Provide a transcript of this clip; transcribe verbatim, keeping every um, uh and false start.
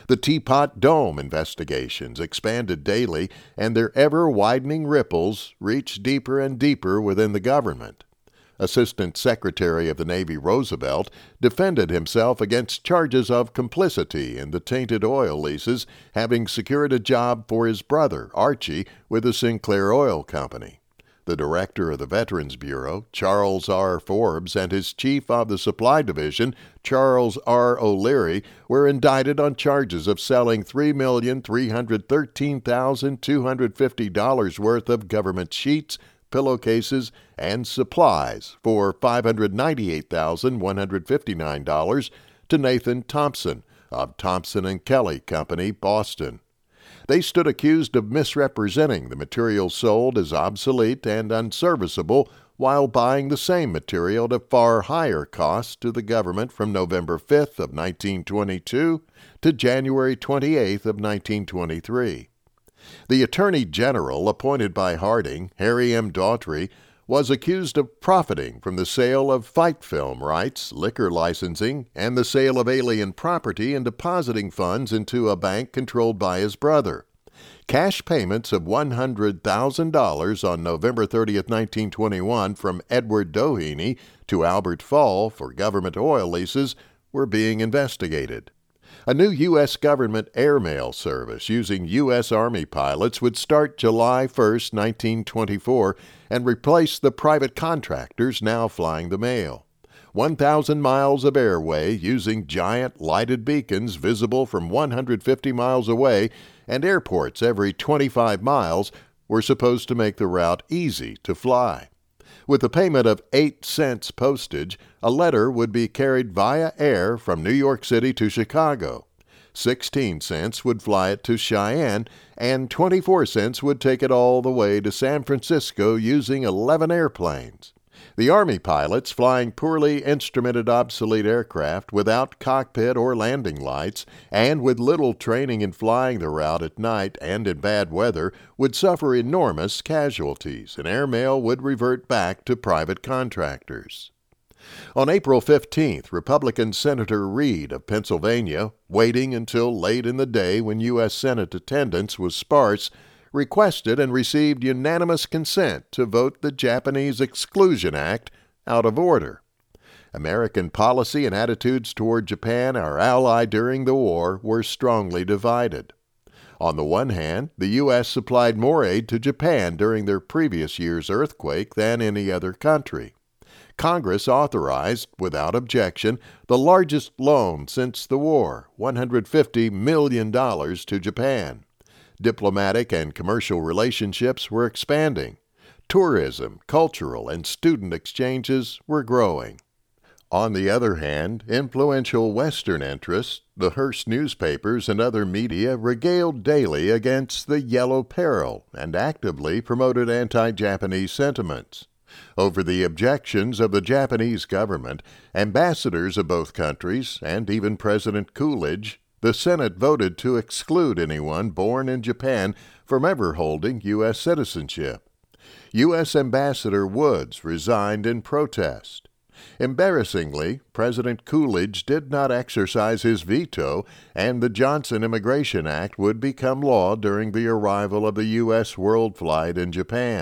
The Teapot Dome investigations expanded daily, and their ever-widening ripples reached deeper and deeper within the government. Assistant Secretary of the Navy Roosevelt defended himself against charges of complicity in the tainted oil leases, having secured a job for his brother, Archie, with the Sinclair Oil Company. The director of the Veterans Bureau, Charles R. Forbes, and his chief of the Supply Division, Charles R. O'Leary, were indicted on charges of selling three million three hundred thirteen thousand two hundred fifty dollars worth of government sheets, pillowcases, and supplies for five hundred ninety-eight thousand one hundred fifty-nine dollars to Nathan Thompson of Thompson and Kelly Company, Boston. They stood accused of misrepresenting the material sold as obsolete and unserviceable while buying the same material at a far higher cost to the government from November fifth of nineteen twenty-two to January twenty-eighth of nineteen twenty-three. The Attorney General appointed by Harding, Harry M. Daughtry, was accused of profiting from the sale of fight film rights, liquor licensing, and the sale of alien property and depositing funds into a bank controlled by his brother. Cash payments of one hundred thousand dollars on November thirtieth, nineteen twenty-one from Edward Doheny to Albert Fall for government oil leases were being investigated. A new U S government airmail service using U S Army pilots would start July first, nineteen twenty-four, and replace the private contractors now flying the mail. one thousand miles of airway using giant lighted beacons visible from one hundred fifty miles away and airports every twenty-five miles were supposed to make the route easy to fly. With the payment of eight cents postage, a letter would be carried via air from New York City to Chicago. sixteen cents would fly it to Cheyenne, and twenty-four cents would take it all the way to San Francisco using eleven airplanes. The Army pilots, flying poorly instrumented obsolete aircraft without cockpit or landing lights, and with little training in flying the route at night and in bad weather, would suffer enormous casualties, and airmail would revert back to private contractors. On April fifteenth, Republican Senator Reed of Pennsylvania, waiting until late in the day when U S Senate attendance was sparse, requested and received unanimous consent to vote the Japanese Exclusion Act out of order. American policy and attitudes toward Japan, our ally during the war, were strongly divided. On the one hand, the U S supplied more aid to Japan during their previous year's earthquake than any other country. Congress authorized, without objection, the largest loan since the war, one hundred fifty million dollars to Japan. Diplomatic and commercial relationships were expanding. Tourism, cultural, and student exchanges were growing. On the other hand, influential Western interests, the Hearst newspapers and other media, regaled daily against the Yellow Peril and actively promoted anti-Japanese sentiments. Over the objections of the Japanese government, ambassadors of both countries, and even President Coolidge, the Senate voted to exclude anyone born in Japan from ever holding U S citizenship. U S Ambassador Woods resigned in protest. Embarrassingly, President Coolidge did not exercise his veto, and the Johnson Immigration Act would become law during the arrival of the U S World Flight in Japan.